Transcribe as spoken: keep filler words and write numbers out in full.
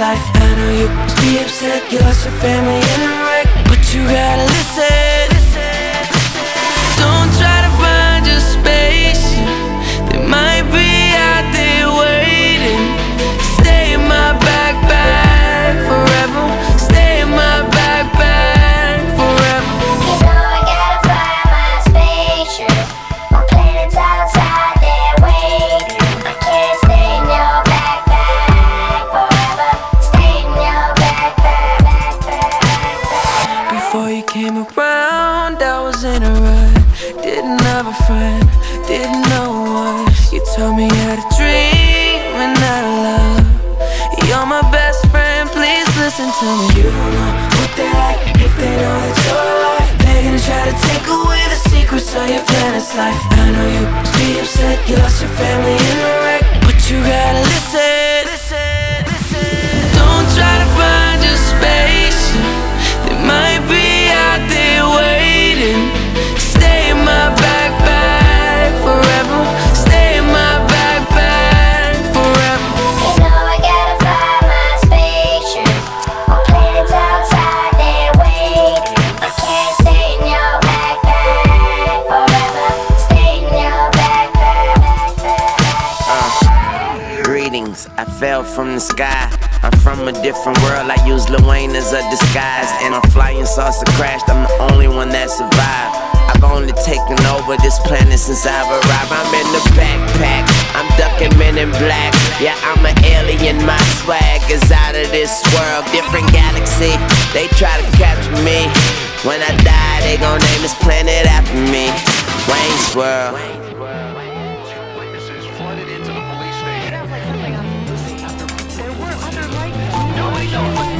life. I know you must be upset, you lost your family in a wreck, but you gotta listen. Don't try to find your spaceship, they might be out there waiting. Stay in my backpack forever. Stay in my backpack forever. You know I gotta fly my spaceship. My planet's outside there waiting. I can't stay in your backpack forever. Stay in your backpack, backpack, backpack. Before you came around, I was in a rut. Didn't have a friend, didn't know what. You taught me how to dream and how to love. You're my best friend, please listen to me. You don't know what they like if they know that you're alive. They're gonna try to take away the secrets of your planet's life. I know you must be upset, you lost your family in a wreck, but you gotta listen. Don't try to find your spaceship, they might be out there waiting. Stay in my backpack forever. Stay in my backpack forever. You know I gotta fly my spaceship. My planet's outside there waiting. I can't stay in your backpack forever. Stay in your backpack, backpack, backpack. Greetings, I fell from the sky. I'm from a different world, I use Lil Wayne as a disguise. And a flying saucer crashed, I'm the only one that survived. I've only taken over this planet since I've arrived. I'm in the backpack, I'm ducking men in black. Yeah, I'm an alien, my swag is out of this world. Different galaxy, they try to capture me. When I die, they gon' name this planet after me, Wayne's World. Witnesses flooded into the police station. There were other lights. Nobody knows what